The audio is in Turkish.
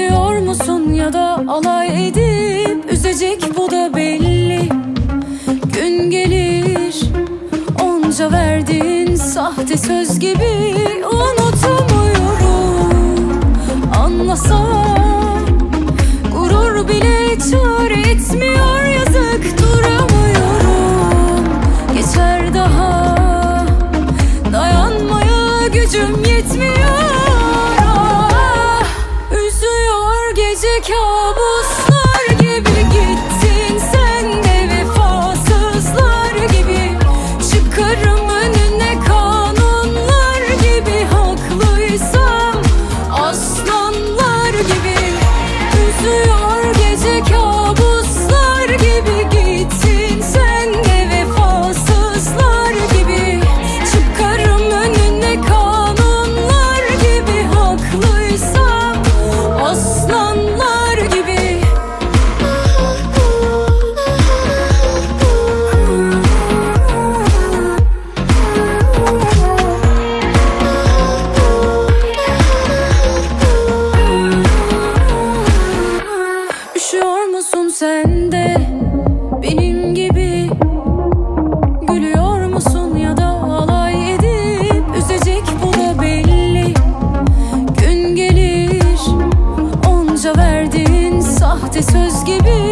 Gülüyor musun ya da alay edip üzecek, bu da belli. Gün gelir onca verdiğin sahte söz gibi unutamıyorum. Anlasam gurur bile çare etmiyor, yazık duramıyorum. Geçer daha dayanmaya gücüm yetmiyor. Üzüyor gece kabuslar gibi, gittin sen de vefasızlar gibi. Çıkarım önüne kanunlar gibi, haklıysam aslanlar gibi. Üzüyor gece kabuslar gibi, gittin sen de vefasızlar gibi. Çıkarım önüne kanunlar gibi, haklıysam aslanlar gibi. Üşüyor musun sen de benim gibi? Gülüyor musun ya da alay edip üzecek, bu da belli. Gün gelir onca verdiğin sahte söz gibi